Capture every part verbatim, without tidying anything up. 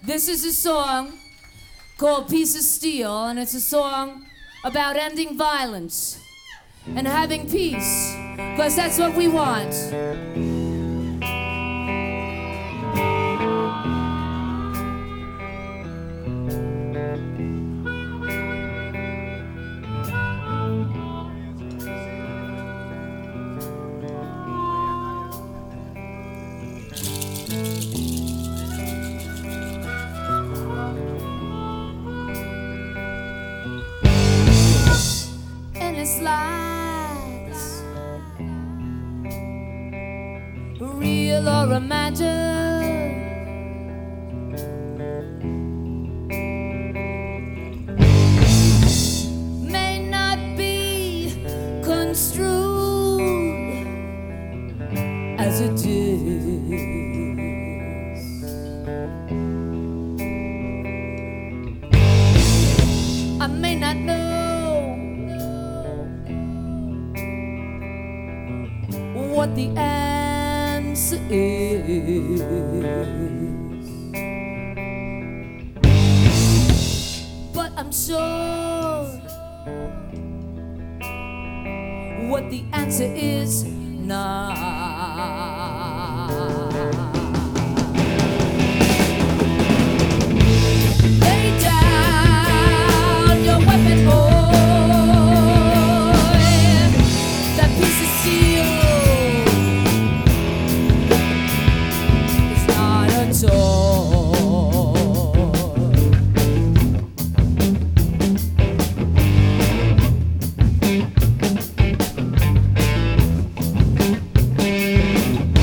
This is a song called Piece of Steel, and it's a song about ending violence and having peace, because that's what we want. Endless lights, real or imagined, may not be construed as it is. I may not know what the answer is, but I'm sure what the answer is now. Lay down your weapon, boy. That piece of steel is not a toy.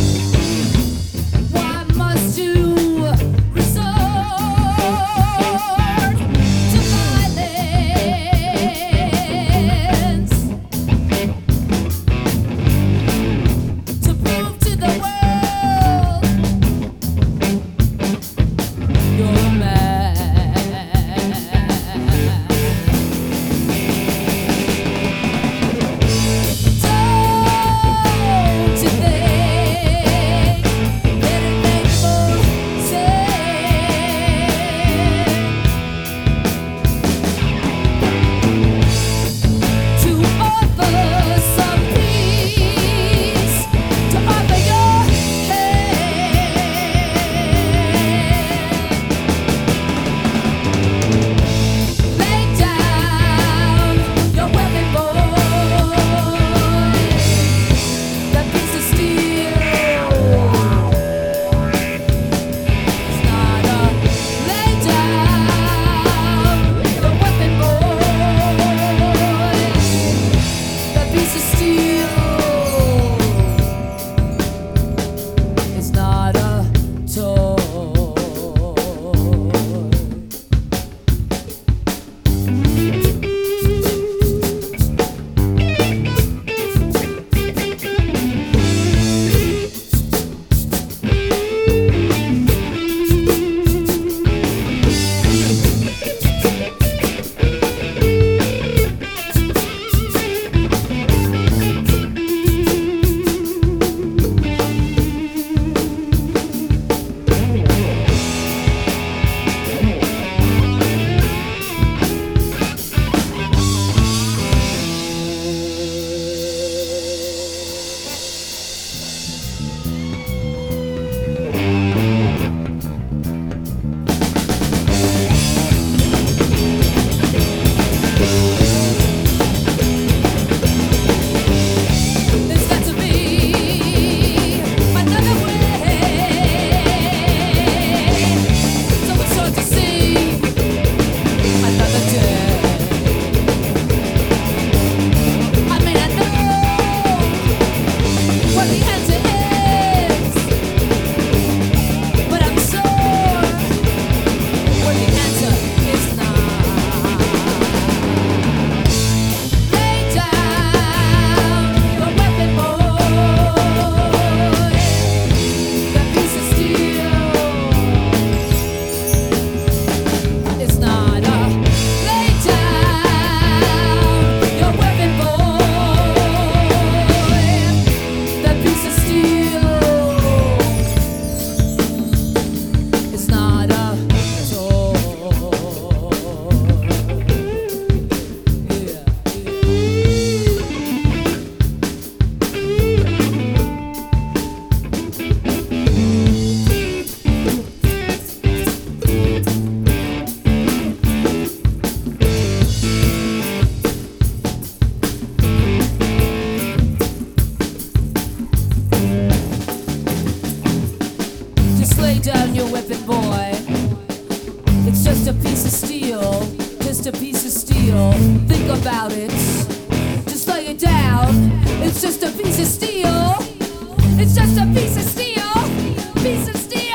weapon, boy. It's just a piece of steel, just a piece of steel. Think about it, just lay it down. It's just a piece of steel. It's just a piece of steel, piece of steel.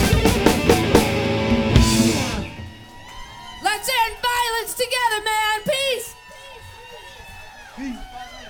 Let's end violence together, man.